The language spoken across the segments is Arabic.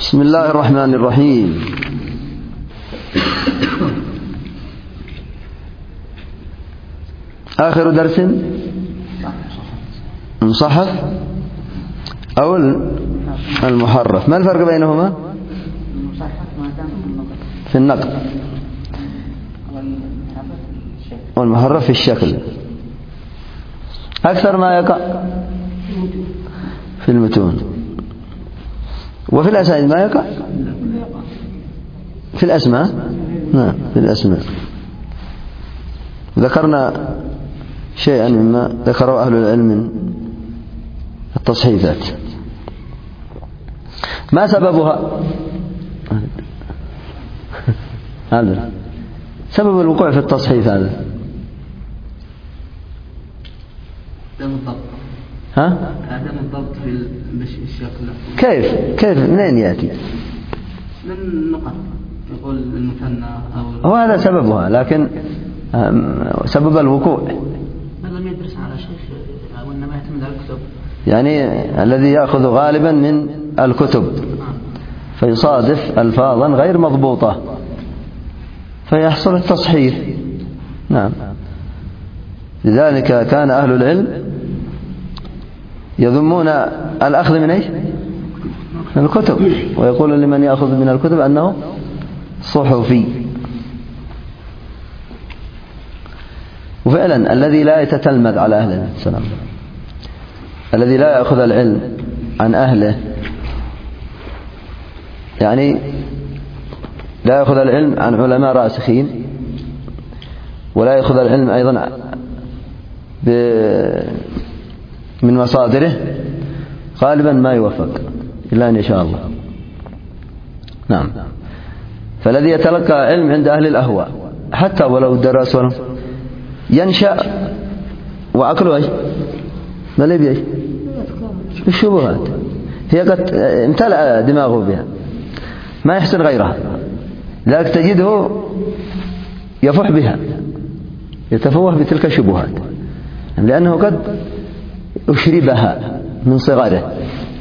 بسم الله الرحمن الرحيم. آخر درس المصحف أو المحرف، ما الفرق بينهما؟ في النقل والمحرف في الشكل. أكثر ما يقع في المتون، وفي الأسانيد ما يقع في الأسماء. نعم في الأسماء. ذكرنا شيئا مما ذكره أهل العلم من التصحيفات. ما سببها؟ هذا سبب الوقوع في التصحيف. هذا عدم الضبط. ها؟ عدم الضبط في الشكل. كيف منين يأتي؟ من النقط، يقول المثنى أو هذا سببها، لكن سبب الوقوع من لم يدرس على شيء أو إنما يعتمد على الكتب، يعني الذي يأخذ غالبا من الكتب فيصادف ألفاظا غير مضبوطة فيحصل التصحيف. نعم. لذلك كان أهل العلم يذمون الأخذ من ايش؟ من الكتب، ويقول لمن يأخذ من الكتب أنه صحفي. وفعلا الذي لا يتتلمذ على أهل السلام، الذي لا يأخذ العلم عن أهله، يعني لا يأخذ العلم عن علماء راسخين، ولا يأخذ العلم أيضا من مصادره، غالبا ما يوفق إلا أن يشاء الله. نعم. فالذي يتلقى علم عند أهل الأهواء حتى ولو درس ولم ينشأ وعقله ايش؟ ما لي بيش الشبهات، هي قد امتلأ دماغه بها، ما يحسن غيرها، لذلك تجده يفح بها، يتفوه بتلك الشبهات، لأنه قد أشربها من صغره.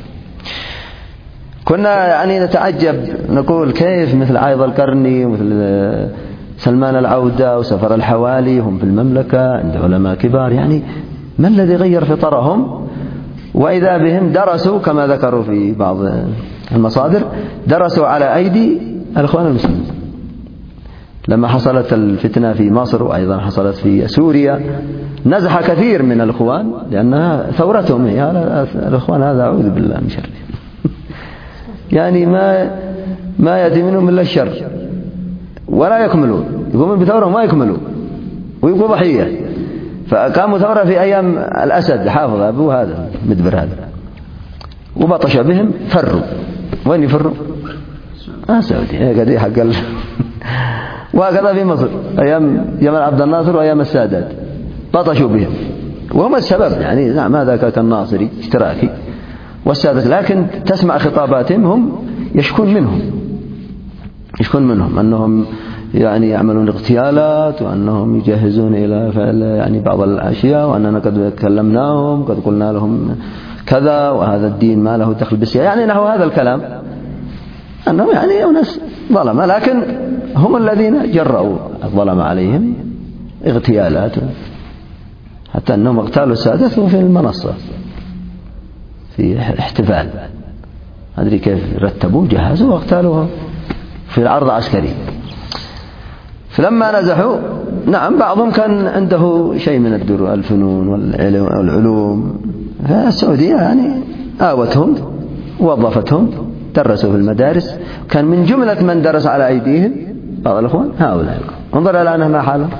كنا يعني نتعجب، نقول كيف مثل عايض القرني ومثل سلمان العودة وسفر الحوالي هم في المملكة عند علماء كبار، يعني ما الذي غير فطرهم؟ وإذا بهم درسوا كما ذكروا في بعض المصادر، درسوا على أيدي الإخوان المسلمين. لما حصلت الفتنة في مصر وأيضا حصلت في سوريا نزح كثير من الإخوان، لأنها ثورتهم الإخوان، هذا أعوذ بالله من شر يعني ما يأتي منهم إلا الشر، ولا يكملون، يقومون بثورة ما يكملون ويبقوا ضحية. فقاموا ثورة في أيام الأسد حافظ أبو هذا مدبر هذا، وبطش بهم، فروا. وين يفروا؟ سعودي قد حق وهكذا في مصر أيام جمال عبد الناصر وأيام السادات بطشوا بهم، وهم السبب. يعني نعم هذا كالناصري اشتراكي والسادات، لكن تسمع خطاباتهم هم يشكون منهم أنهم يعني يعملون اغتيالات، وأنهم يجهزون إلى فعل يعني بعض الأشياء، وأننا قد كلمناهم، قد قلنا لهم كذا، وهذا الدين ما له دخل بالسياسة، يعني نحو هذا الكلام، أنهم يعني أناس ظلمة، لكن هم الذين جرؤوا الظلم عليهم اغتيالات، حتى أنهم اغتالوا السادات في المنصة في احتفال، أدري كيف رتبوا جهزوا واغتالوهم في العرض عسكري. فلما نزحوا، نعم بعضهم كان عنده شيء من الفنون والعلوم، فالسعودية يعني آوتهم ووظفتهم، درسوا في المدارس، كان من جملة من درس على أيديهم بعض الأخوان هؤلاء. انظر الآن ما حاله،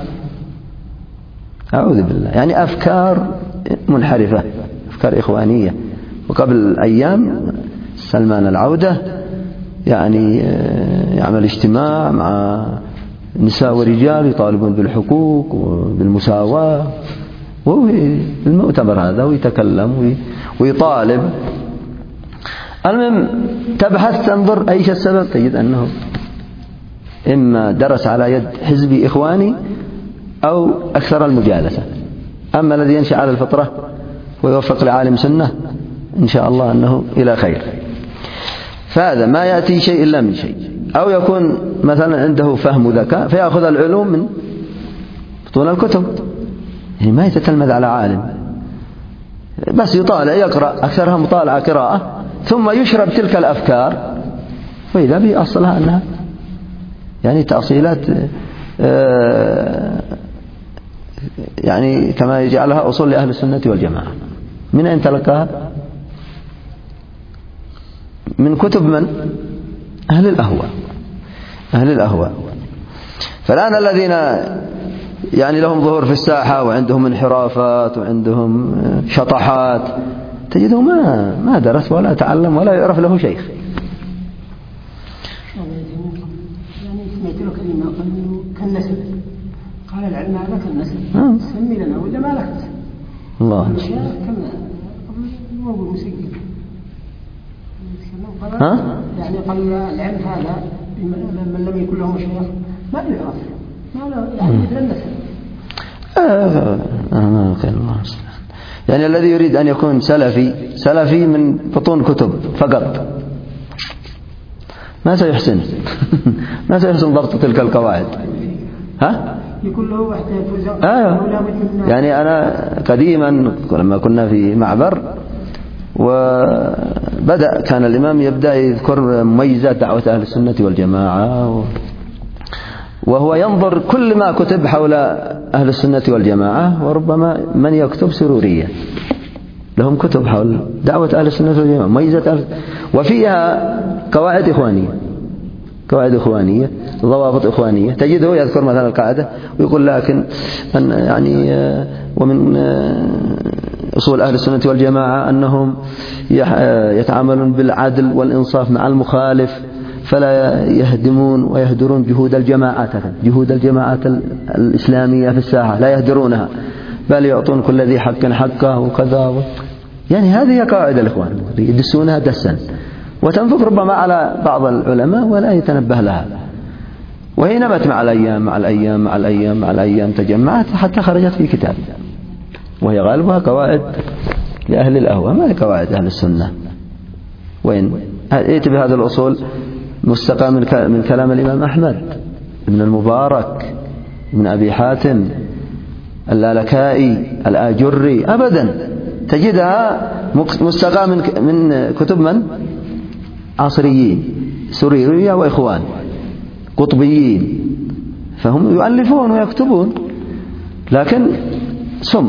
أعوذ بالله، يعني أفكار منحرفة، أفكار إخوانية. وقبل أيام سلمان العودة يعني يعمل اجتماع مع نساء ورجال يطالبون بالحقوق وبالمساواة، وهو في المؤتمر هذا ويتكلم ويطالب. المهم تبحث تنظر أيش السبب، تجد أنه إما درس على يد حزبي إخواني أو أكثر المجالسة. أما الذي ينشأ على الفطرة ويوفق لعالم سنة إن شاء الله أنه إلى خير. فهذا ما يأتي شيء إلا من شيء، أو يكون مثلا عنده فهم وذكاء فيأخذ العلوم من بطون الكتب، يعني ما يتتلمذ على عالم، بس يطالع يقرأ، أكثرها مطالعة قراءة، ثم يشرب تلك الأفكار، وإذا به أصلها أنها يعني تأصيلات يعني كما يجعلها أصول لأهل السنة والجماعة. من أين تلقاها؟ من كتب من؟ أهل الأهواء، أهل الأهواء. فالآن الذين يعني لهم ظهور في الساحة وعندهم انحرافات وعندهم شطحات تجده ما درس ولا تعلم ولا يعرف له شيخ. يعني سمعت له كلمة كالنسب، قال العلم هذا كالنسب، سمي لنا ولا ما لك نسب. الله يعني قال العلم هذا من لم يكن له شيخ ما يعرف، ما له يعني مثل النسب. يعني الذي يريد أن يكون سلفي من بطون كتب فقط ما سيحسن ما سيحسن ضبط تلك القواعد. يكون له واحد يعني أنا قديما لما كنا في معبر وبدأ كان الإمام يبدأ يذكر مميزات دعوة أهل السنة والجماعة، وهو ينظر كل ما كتب حول أهل السنة والجماعة، وربما من يكتب سرورية لهم كتب حول دعوة أهل السنة والجماعة مميزات وفيها قواعد إخوانية ضوابط إخوانية. تجده يذكر مثلا القاعدة ويقول لكن يعني ومن أصول أهل السنة والجماعة أنهم يتعاملون بالعدل والإنصاف مع المخالف، فلا يهدمون ويهدرون جهود الجماعات الإسلامية في الساحة، لا يهدرونها بل يعطون كل ذي حق حقه وكذا. يعني هذه قواعد الإخوان يدسونها دسا وتنفق ربما على بعض العلماء ولا يتنبه لها، وهي نمت مع الأيام تجمعت حتى خرجت في كتاب، وهي غالبها قواعد لأهل الأهواء ما هي قواعد أهل السنة. وين ائت بهذه الأصول مستقى من كلام الإمام أحمد ابن المبارك ابن أبي حاتم اللالكائي الآجري، أبدا تجدها مستقى من كتب من؟ عصريين سريرية وإخوان قطبيين، فهم يؤلفون ويكتبون لكن سم.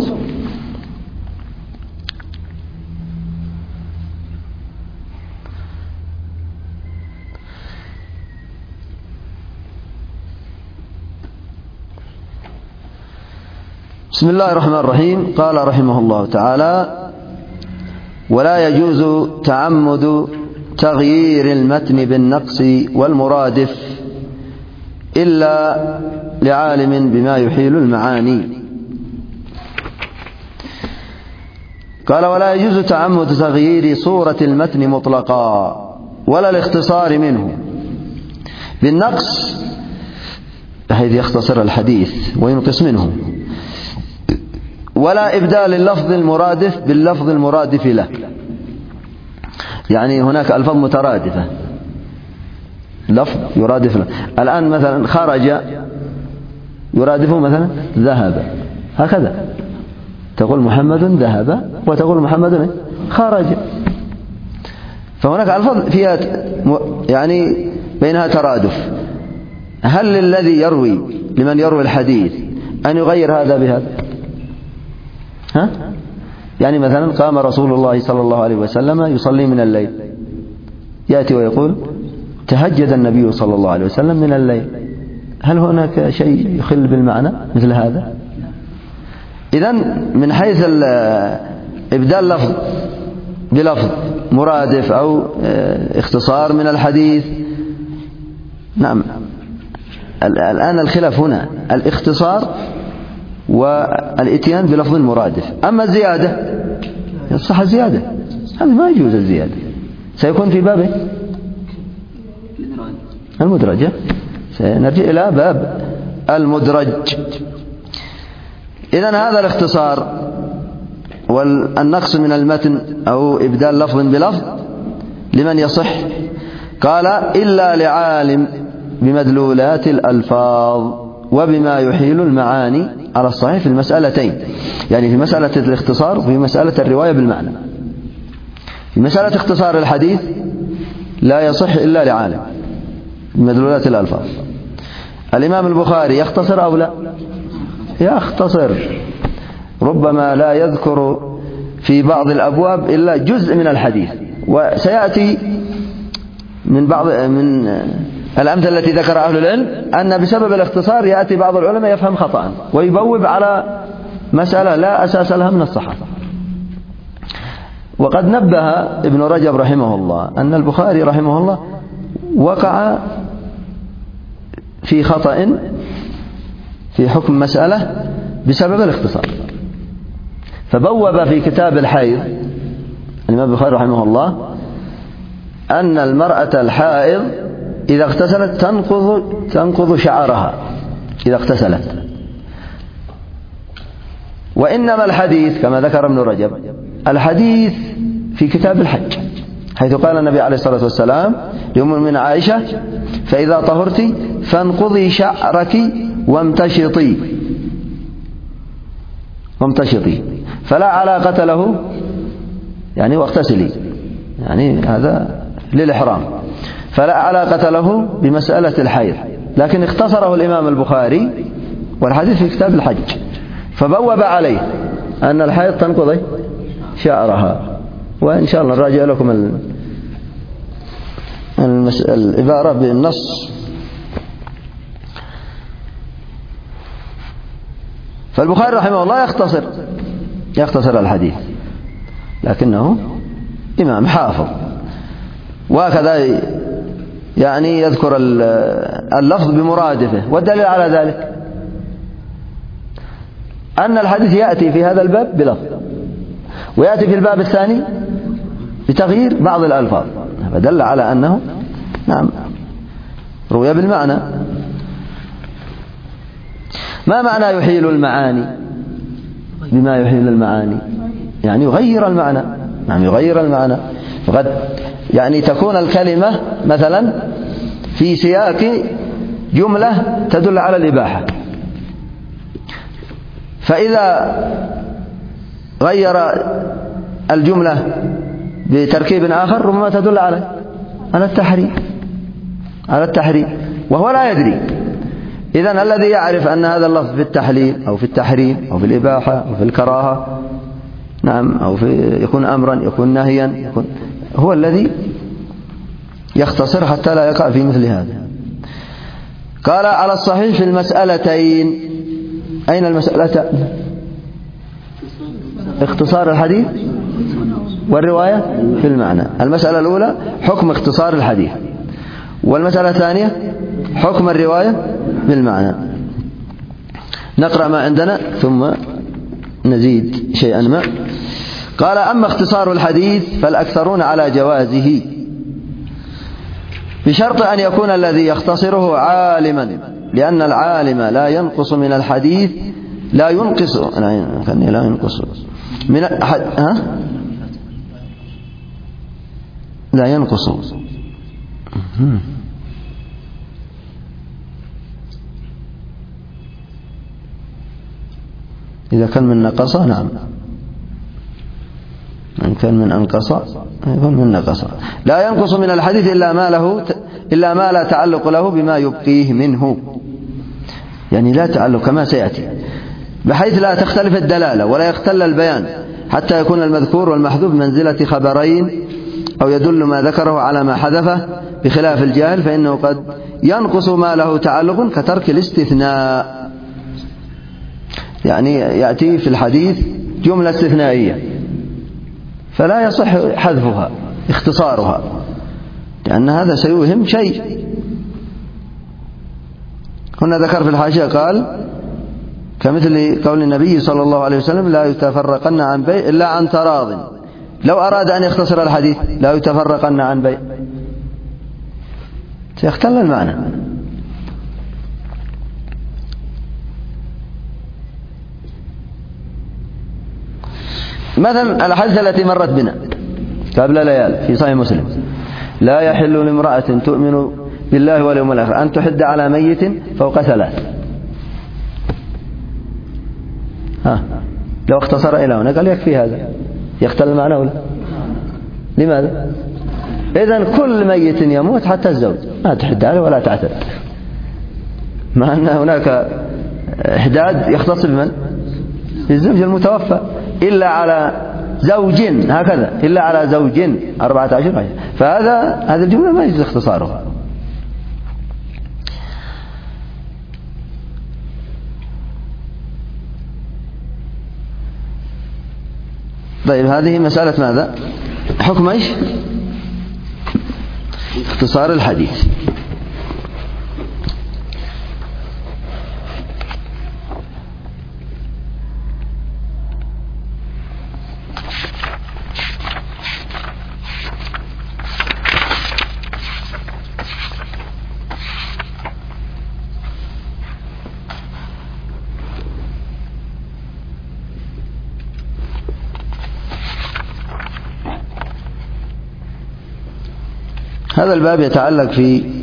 بسم الله الرحمن الرحيم. قال رحمه الله تعالى: ولا يجوز تعمد تغيير المتن بالنقص والمرادف إلا لعالم بما يحيل المعاني. قال: ولا يجوز تعمد تغيير صورة المتن مطلقا ولا الاختصار منه بالنقص بحيث يختصر الحديث وينقص منه، ولا إبدال اللفظ المرادف باللفظ المرادف له. يعني هناك ألفاظ مترادفة لفظ يرادف له. الآن مثلا خرج يرادفه مثلا ذهب، هكذا تقول محمد ذهب وتقول محمد خرج. فهناك ألفاظ فيها يعني بينها ترادف. هل للذي يروي لمن يروي الحديث أن يغير هذا بهذا؟ يعني مثلا قام رسول الله صلى الله عليه وسلم يصلي من الليل، يأتي ويقول تهجد النبي صلى الله عليه وسلم من الليل. هل هناك شيء يخل بالمعنى مثل هذا؟ إذن من حيث إبدال لفظ بلفظ مرادف أو اختصار من الحديث، نعم الآن الخلاف هنا الاختصار والاتيان بلفظ مرادف. أما الزيادة يصح الزيادة، هذا ما يجوز الزيادة، سيكون في بابه المدرج. سنرجع إلى باب المدرج. إذن هذا الاختصار والنقص من المتن أو إبدال لفظ بلفظ لمن يصح؟ قال إلا لعالم بمدلولات الألفاظ وبما يحيل المعاني على الصحيح في المسألتين، يعني في مسألة الاختصار وفي مسألة الرواية بالمعنى. في مسألة اختصار الحديث لا يصح إلا لعالم بمدلولات الألفاظ. الإمام البخاري يختصر أو لا؟ يختصر، ربما لا يذكر في بعض الأبواب إلا جزء من الحديث. وسيأتي من الأمثلة التي ذكر أهل العلم أن بسبب الاختصار يأتي بعض العلماء يفهم خطأ ويبوب على مسألة لا أساس لها من الصحة. وقد نبه ابن رجب رحمه الله أن البخاري رحمه الله وقع في خطأ في حكم مسألة بسبب الاختصار، فبوب في كتاب الحيض الإمام البخاري رحمه الله أن المرأة الحائض إذا اغتسلت تنقض شعرها إذا اغتسلت. وإنما الحديث كما ذكر ابن رجب الحديث في كتاب الحج، حيث قال النبي عليه الصلاة والسلام لأم المؤمنين عائشة: فإذا طهرت فانقضي شعرك وامتشطي، فلا علاقة له يعني واغتسلي، يعني هذا للإحرام، فلا علاقة له بمسألة الحيض. لكن اختصره الإمام البخاري والحديث في كتاب الحج، فبوب عليه أن الحيض تنقضي شعرها. وإن شاء الله نراجع لكم العبارة بالنص. فالبخاري رحمه الله يختصر الحديث، لكنه إمام حافظ، وهكذا يعني يذكر اللفظ بمرادفه. والدليل على ذلك أن الحديث يأتي في هذا الباب بلفظ، ويأتي في الباب الثاني بتغيير بعض الألفاظ، فدل على أنه نعم روي بالمعنى. ما معنى يحيل المعاني؟ بما يحيل المعاني يعني يغير المعنى، نعم يغير المعنى. فقد يعني تكون الكلمة مثلا في سياق جملة تدل على الإباحة، فإذا غير الجملة بتركيب آخر ربما تدل على التحريم وهو لا يدري. إذن الذي يعرف أن هذا اللفظ في التحليل أو في التحريم أو في الإباحة أو في الكراهة نعم أو يكون أمرا يكون نهيا هو الذي يختصر حتى لا يقع في مثل هذا. قال على الصحيح في المسألتين. أين المسألة؟ اختصار الحديث والرواية في المعنى. المسألة الأولى حكم اختصار الحديث، والمسألة الثانية حكم الرواية بالمعنى. نقرأ ما عندنا ثم نزيد شيئا ما. قال أما اختصار الحديث فالأكثرون على جوازه بشرط أن يكون الذي يختصره عالما، لأن العالم لا ينقص من الحديث لا ينقص من لا ينقص إذا كان من نقص نعم، إن كان من أنقص يكون من نقص. لا ينقص من الحديث إلا ما لا تعلق له بما يبقيه منه، يعني لا تعلق كما سيأتي، بحيث لا تختلف الدلالة ولا يختل البيان حتى يكون المذكور والمحذوف منزلة خبرين أو يدل ما ذكره على ما حذفه، بخلاف الجاهل فإنه قد ينقص ما له تعلق كترك الاستثناء. يعني يأتي في الحديث جملة استثنائية فلا يصح حذفها اختصارها، لأن هذا سيوهم شيء. هنا ذكر في الحاشية قال كمثل قول النبي صلى الله عليه وسلم: لا يتفرقن عن بيع إلا عن تراض. لو أراد أن يختصر الحديث لا يتفرقن عن بيع سيختل المعنى. مثلا الحديث التي مرت بنا قبل ليال في صحيح مسلم: لا يحل لامرأة تؤمن بالله واليوم الآخر أن تحد على ميت فوق 3. لو اختصر إلى هنا قال يكفي هذا، يختل المعنى ولا؟ لماذا؟ إذن كل ميت يموت حتى الزوج ما تحد عليه ولا تعتد، مع أن هناك إحداد يختص بمن؟ بالزوج المتوفى، إلا على زوج، هكذا إلا على زوج 14 هذه الجملة ما يجوز اختصارها. طيب هذه مسألة ماذا؟ حكم ايش؟ اختصار الحديث. هذا الباب يتعلق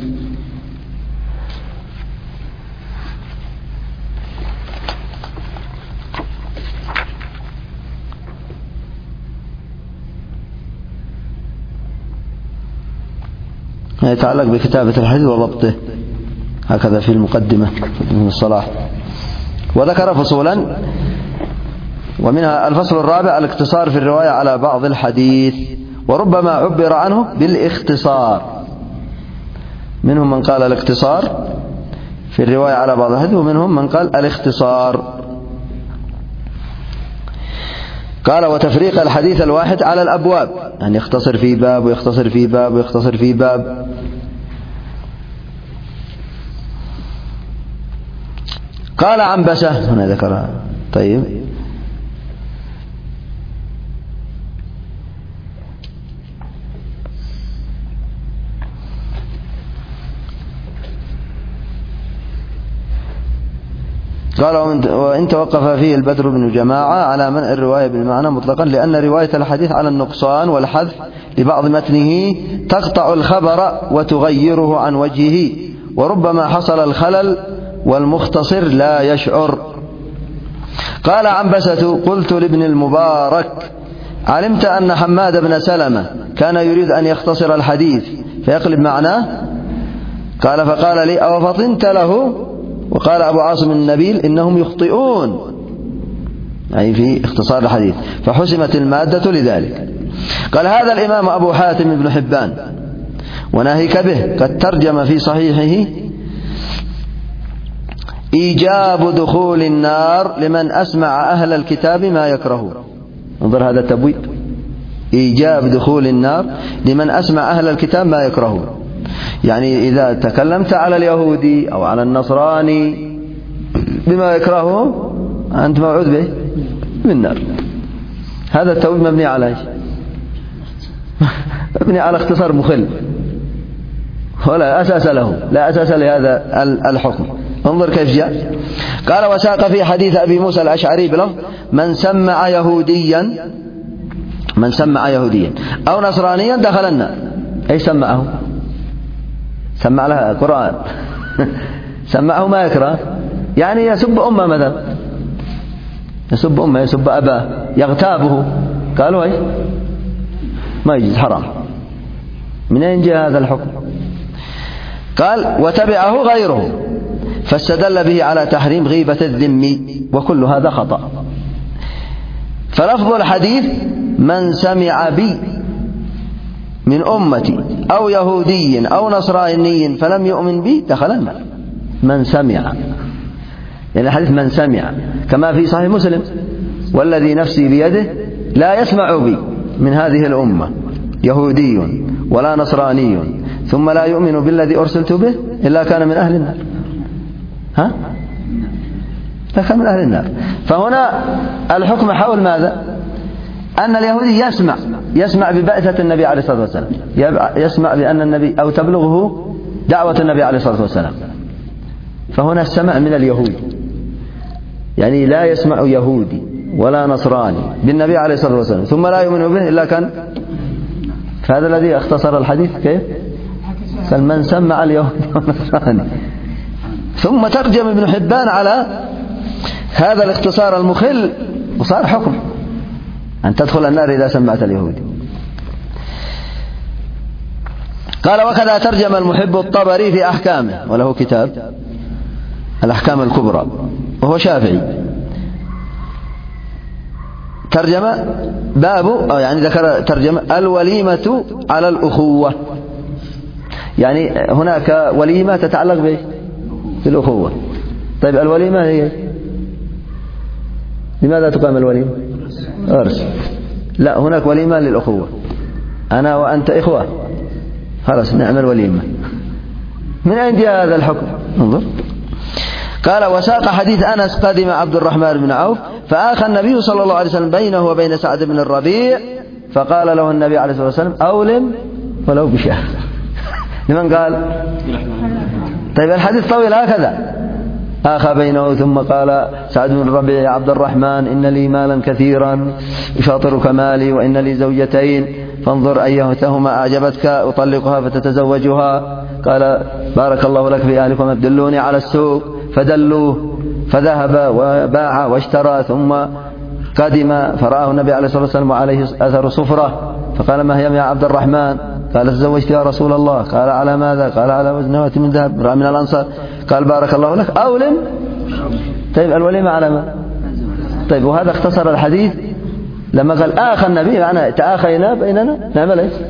بكتابة الحديث وضبطه، هكذا في المقدمة ابن الصلاح. وذكر فصولا، ومنها الفصل الرابع الاقتصار في الرواية على بعض الحديث، وربما عبر عنه بالاختصار. منهم من قال الاقتصار في الرواية على بعض الحديث، ومنهم من قال الاختصار. قال وتفريق الحديث الواحد على الأبواب، يعني يختصر في باب ويختصر في باب ويختصر في باب. قال عنبسة، هنا ذكرها. طيب قال وإن توقف فيه البدر بن جماعة على منع الرواية بالمعنى مطلقا، لأن رواية الحديث على النقصان والحذف لبعض متنه تقطع الخبر وتغيره عن وجهه، وربما حصل الخلل والمختصر لا يشعر. قال عنبسة قلت لابن المبارك علمت أن حماد بن سلمة كان يريد أن يختصر الحديث فيقلب معناه؟ قال فقال لي أو فطنت له؟ وقال أبو عاصم النبيل إنهم يخطئون، أي في اختصار الحديث، فحسمت المادة لذلك. قال هذا الإمام أبو حاتم بن حبان وناهيك به قد ترجم في صحيحه إيجاب دخول النار لمن أسمع أهل الكتاب ما يكرهون. انظر هذا التبويب، إيجاب دخول النار لمن أسمع أهل الكتاب ما يكرهون، يعني إذا تكلمت على اليهودي أو على النصراني بما يكرهه أنت موعود به بالنار. هذا التوبيب مبني على ايش؟ مبني على اختصار مخل ولا أساس له، لا أساس لهذا الحكم. انظر كيف جاء. قال وساق في حديث أبي موسى الأشعري بلفظ من سمع يهوديا أو نصرانيا دخل النار. أي سمعه؟ سمع لها قرآن سمعه ما يكره، يعني يسب أمه مثلا، يسب أمه، يسب أباه، يغتابه، قالوا ايش؟ ما يجوز، حرام. من أين جاء هذا الحكم؟ قال وتبعه غيره فاستدل به على تحريم غيبة الذمي، وكل هذا خطأ. فلفظ الحديث من سمع بي من أمتي أو يهودي أو نصراني فلم يؤمن بي دخل النار. من سمع، يعني الحديث من سمع، كما في صحيح مسلم والذي نفسي بيده لا يسمع بي من هذه الأمة يهودي ولا نصراني ثم لا يؤمن بالذي أرسلت به إلا كان من أهل النار. لا كان من أهل النار. فهنا الحكم حول ماذا؟ أن اليهودي يسمع ببعثة النبي عليه الصلاة والسلام، يسمع بأن النبي أو تبلغه دعوة النبي عليه الصلاة والسلام، فهنا السمع من اليهود، يعني لا يسمع يهودي ولا نصراني بالنبي عليه الصلاة والسلام ثم لا يؤمن به إلا كان، فهذا الذي اختصر الحديث كيف؟ سلمان سمع اليهودي والنصراني. ثم ترجم ابن حبان على هذا الاختصار المخل وصار حكم أن تدخل النار إذا سمعت اليهودي. قال وكذا ترجم المحب الطبري في أحكامه، وله كتاب الأحكام الكبرى، وهو شافعي. ترجم باب أو يعني ذكر ترجمة الوليمة على الأخوة، يعني هناك وليمة تتعلق به بالأخوة. طيب الوليمة هي لماذا تقام الوليمة؟ أرس. لا، هناك وليمة للأخوة، أنا وأنت إخوة، خلاص نعمل وليمة. من أين جاء هذا الحكم؟ انظر. قال وساق حديث أنس قدم عبد الرحمن بن عوف فآخى النبي صلى الله عليه وسلم بينه وبين سعد بن الربيع فقال له النبي عليه الصلاة والسلام أولم ولو بشهر. لمن قال؟ طيب الحديث طويل هكذا. آخى بينه ثم قال سعد بن الربيع يا عبد الرحمن إن لي مالا كثيرا يشاطرك مالي وإن لي زوجتين فانظر أيتهما أعجبتك أطلقها فتتزوجها. قال بارك الله لك في أهلكم ادلوني على السوق فدلوه فذهب وباع واشترى ثم قدم فرآه النبي عليه الصلاة والسلام وعليه أثر صفرة فقال ما هي يا عبد الرحمن؟ قال تزوجت يا رسول الله. قال على ماذا؟ قال على وزنوات من ذهب من الأنصار. قال بارك الله لك أولم. طيب الوليمة على ما؟ طيب وهذا اختصر الحديث لما قال آخى النبي معنا تآخينا بيننا نعمل ايش؟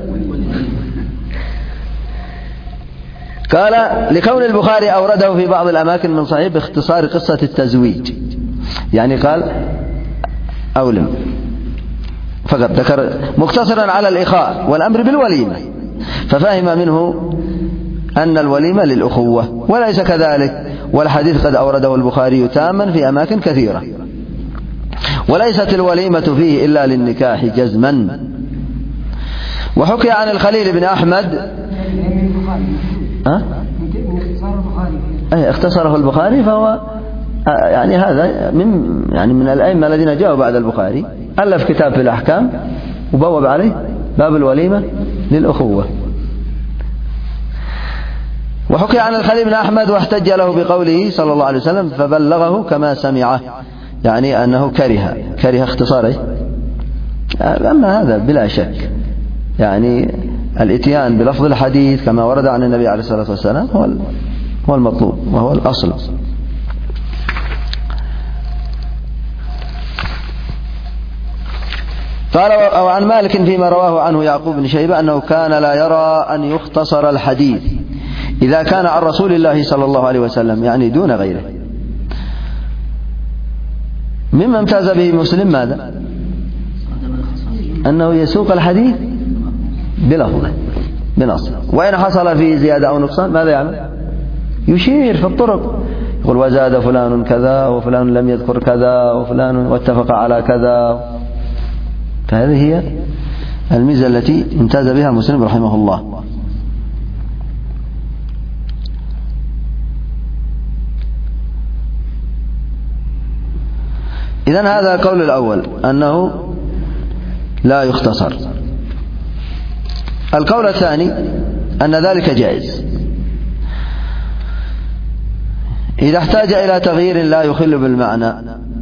قال لكون البخاري أورده في بعض الأماكن من صحيح باختصار قصة التزويج، يعني قال أولم فقط ذكر مقتصرا على الإخاء والأمر بالوليمة، ففهم منه أن الوليمة للأخوة وليس كذلك، والحديث قد أورده البخاري تاما في أماكن كثيرة، وليست الوليمة فيه إلا للنكاح جزما. وحكي عن الخليل بن أحمد اختصره البخاري، فهو يعني هذا من الأئمة الذين جاءوا بعد البخاري، ألف كتاب في الأحكام وبوب عليه باب الوليمة للأخوة. وحكي عن الخليل بن أحمد واحتج له بقوله صلى الله عليه وسلم فبلغه كما سمعه، يعني أنه كره اختصاره. أما هذا بلا شك يعني الاتيان بلفظ الحديث كما ورد عن النبي عليه الصلاة والسلام هو المطلوب وهو الأصل. قال أو عن مالك فيما رواه عنه يعقوب بن شيبة أنه كان لا يرى أن يختصر الحديث إذا كان عن رسول الله صلى الله عليه وسلم، يعني دون غيره. مما امتاز به مسلم ماذا؟ أنه يسوق الحديث بلفظه بنص، وإن حصل فيه زيادة أو نقصان ماذا يعمل؟ يشير في الطرق، يقول وزاد فلان كذا وفلان لم يذكر كذا وفلان واتفق على كذا. فهذه هي الميزة التي امتاز بها مسلم رحمه الله. إذن هذا القول الأول أنه لا يختصر. القول الثاني أن ذلك جائز إذا احتاج إلى تغيير لا يخل بالمعنى،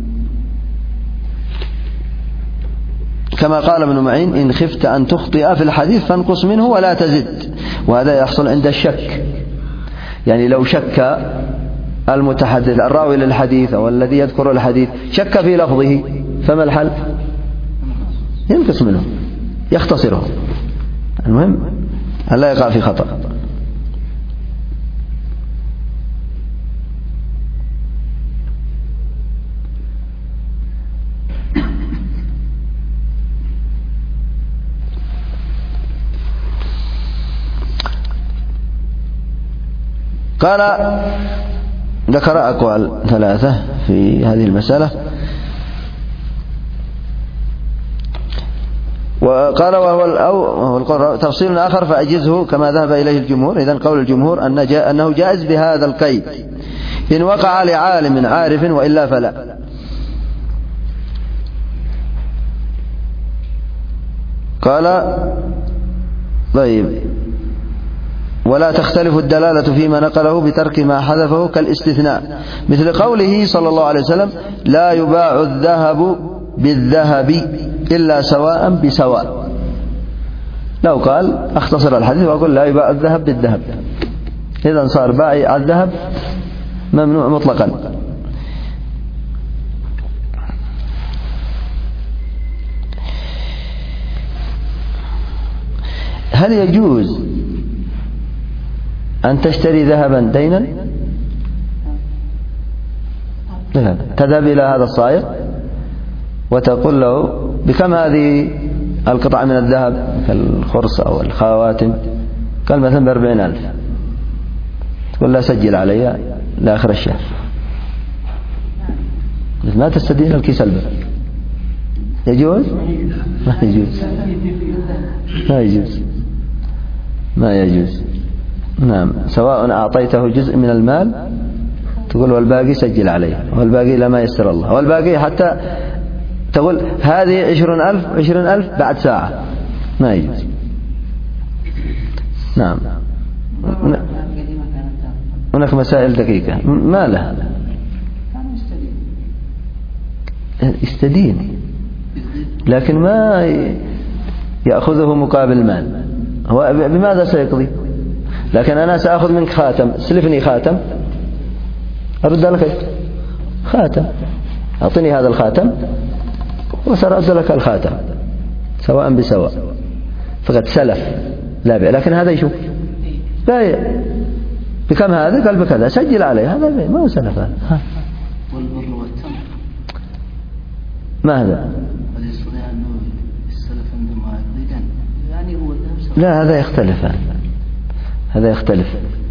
كما قال ابن معين إن خفت أن تخطئ في الحديث فانقص منه ولا تزد، وهذا يحصل عند الشك. يعني لو شك المتحدث الراوي للحديث أو الذي يذكر الحديث شك في لفظه فما الحل؟ ينقص منه يختصره، المهم أن لا يقع في خطأ. قال ذكر أقوال ثلاثة في هذه المسألة، وقال وهو تفصيل آخر فأجزه كما ذهب إليه الجمهور. إذن قول الجمهور أنه جائز بهذا القيد إن وقع لعالم عارف وإلا فلا. قال طيب. ولا تختلف الدلالة فيما نقله بترك ما حذفه كالاستثناء، مثل قوله صلى الله عليه وسلم: لا يباع الذهب بالذهب إلا سواء بسواء. لو قال اختصر الحديث وأقول لا يباع الذهب بالذهب، إذن صار بائع الذهب ممنوع مطلقا. هل يجوز أن تشتري ذهبا دينا؟ تذهب إلى هذا الصائغ وتقول له: بكم هذه القطعة من الذهب كالخرص أو الخواتم؟ قال مثلا ب40,000. تقول لا سجل علي لآخر الشهر، ما تستدين الكيس البر. يجوز؟ ما يجوز، ما يجوز، ما يجوز. نعم، سواء أعطيته جزء من المال تقول والباقي سجل عليه، والباقي لما يسر الله، والباقي حتى تقول هذه 20,000 بعد ساعة، ما يجوز. نعم. هناك مسائل دقيقة ما لها. يستدين لكن ما يأخذه مقابل مال. هو بماذا سيقضي؟ لكن أنا سأخذ منك خاتم، سلفني خاتم أرد لك خاتم، أعطني هذا الخاتم وسأرد لك الخاتم سواء بسواء، فقد سلف لا بيع. لكن هذا يشوف بايع. بكم هذا؟ قال بكذا، سجل عليه، هذا بايع ما هو سلف. هذا والبر والتمر ما هذا؟ هل يستطيع أنه السلف عندما يقضي يعني هو الذهب؟ لا، هذا يختلف، هذا يختلف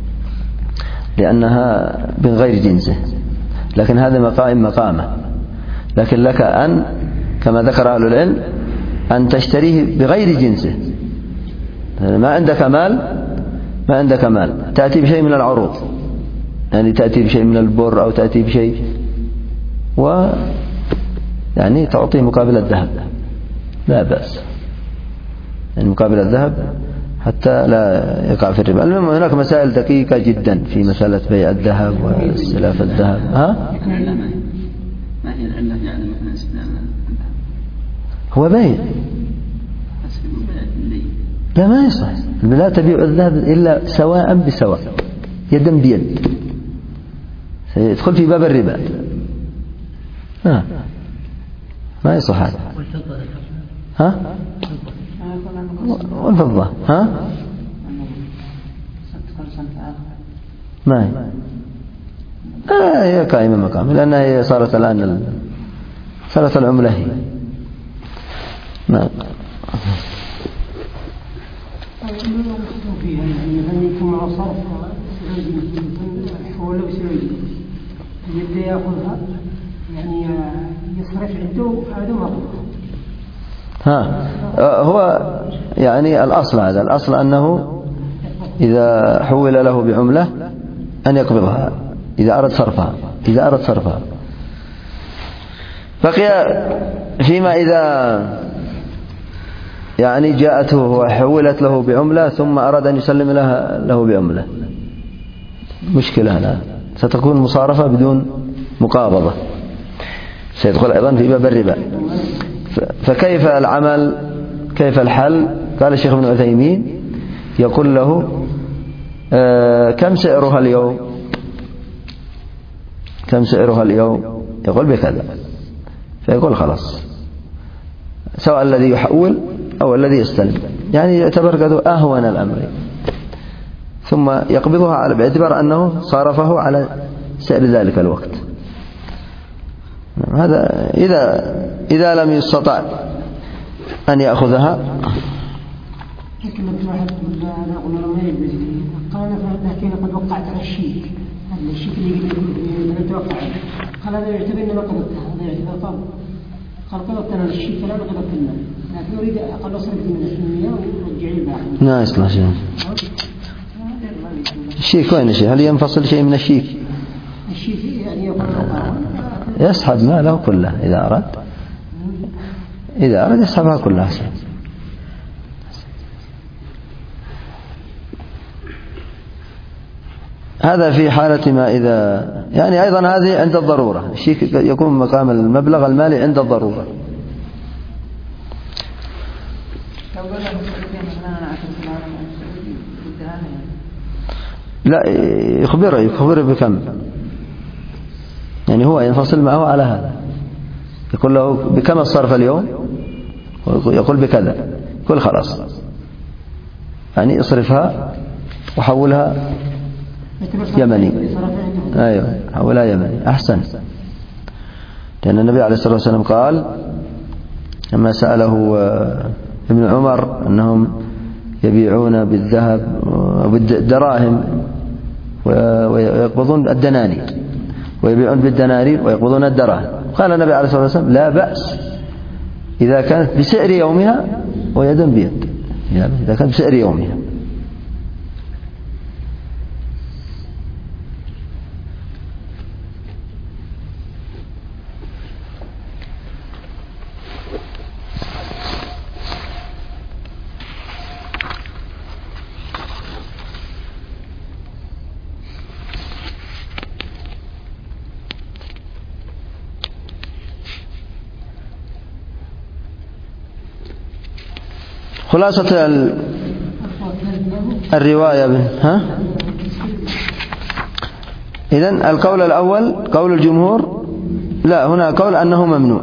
لأنها من غير جنسه، لكن هذا مقامه. لكن لك أن كما ذكر أهل العلم أن تشتريه بغير جنسه. ما عندك مال تأتي بشيء من العروض، يعني تأتي بشيء من البر أو تأتي بشيء يعني تعطيه مقابل الذهب، لا بأس، يعني مقابل الذهب حتى لا يقع في الربا. المهم هناك مسائل دقيقة جدا في مسألة بيع الذهب واستلاف الذهب. ما هي العلة يعني مثلا استلام؟ هو بيع، لا ما يصح. لا تبيع الذهب إلا سواء بسواء، يدا بيد، سيدخل في باب الربا. ما يصح هذا. والفضة ما هي قائمة مقام، لأنها هي صارت الآن صارت العملة هي. نعم. فيها يعني يكون مع صرف حول وسوي يبدأ يأخذها يعني يصرف عنده هذا ما هو يعني الأصل هذا، الأصل أنه إذا حول له بعملة أن يقبضها إذا أرد صرفها. بقي فيما إذا يعني جاءته وحولت له بعملة ثم أراد أن يسلم له بعملة، مشكلة هنا، ستكون مصارفة بدون مقابضة، سيدخل أيضا في باب الربا. فكيف العمل؟ كيف الحل؟ قال الشيخ ابن عثيمين يقول له كم سعرها اليوم؟ يقول بكذا، فيقول خلاص، سواء الذي يحول أو الذي يستلم، يعني يعتبر قد أهون الأمر، ثم يقبضها باعتبار أنه صارفه على سعر ذلك الوقت. هذا إذا لم يستطع أن يأخذها. لكن واحد ما يلبس قال لكن قد وقعت على الشيك، هذا الشيك اللي توقع قال هذا يعتبر انما قبضتها، هذا يعتبر طلب. قال قبضت انا الشيك فلا قبضت المال، لكن اريد اقل اصرف من 100 ورجع لي الباقي. لا يصلح شيء. الشيك وين الشيء؟ هل ينفصل شيء من الشيك؟ الشيك يعني يسحب ماله كله إذا أراد يسحبها كلها. هذا في حالة ما إذا يعني أيضا هذه عند الضرورة، الشيك يكون مقام المبلغ المالي عند الضرورة. لا يخبره بكم، يعني هو ينفصل معه على هذا، يقول له بكم الصرف اليوم، يقول بكذا، يقول خلاص يعني اصرفها وحولها يمني. أيوة حولها يمني أحسن، لأن النبي عليه الصلاة والسلام قال لما سأله ابن عمر أنهم يبيعون بالذهب وبالدراهم ويقبضون الدنانير، ويبيعون بالدنانير ويقبضون الدراهم، قال النبي عليه الصلاة والسلام لا بأس إذا كانت بسعر يومها ويدا بيد، إذا كانت بسعر يومها. خلاصة الرواية إذن القول الأول قول الجمهور، لا هنا قول أنه ممنوع،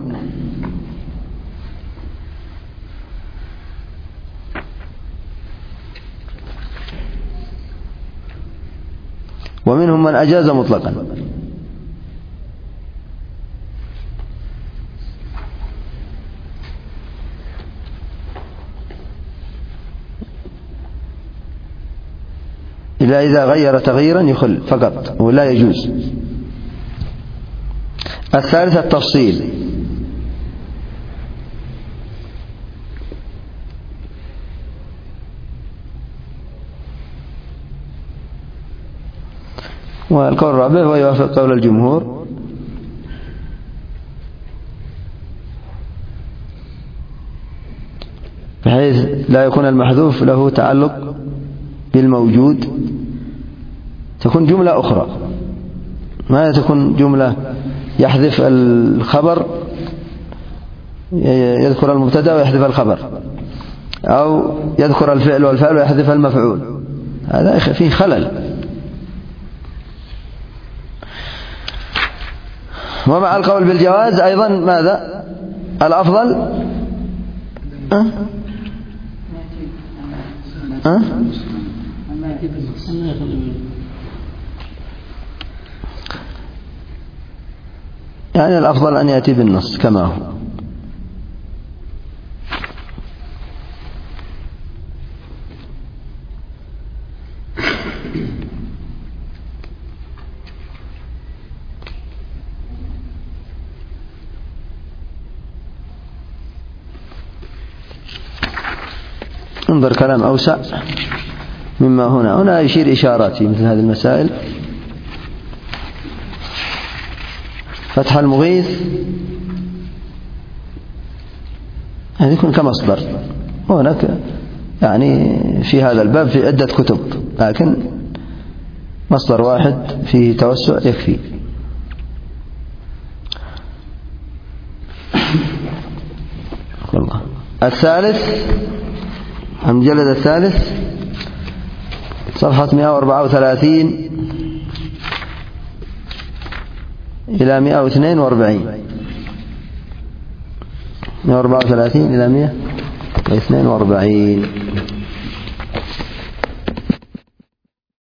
ومنهم من أجاز مطلقا. إذا غير تغييرا يخل فقط ولا يجوز. الثالث التفصيل، والقول الرابع هو يوافق قول الجمهور، بحيث لا يكون المحذوف له تعلق بالموجود، تكون جملة أخرى، ما تكون جملة يحذف الخبر، يذكر المبتدأ ويحذف الخبر، أو يذكر الفعل والفعل ويحذف المفعول، هذا فيه خلل. ومع القول بالجواز أيضا ماذا الأفضل؟ يعني الأفضل أن يأتي بالنص كما هو. انظر كلام أوسع مما هنا يشير إشارات في مثل هذه المسائل. فتح المغيث يعني يكون كمصدر، وهناك يعني في هذا الباب في عدة كتب، لكن مصدر واحد فيه توسع يكفي. والله الثالث المجلد الثالث صفحة 134 إلى 142، 134 إلى 142.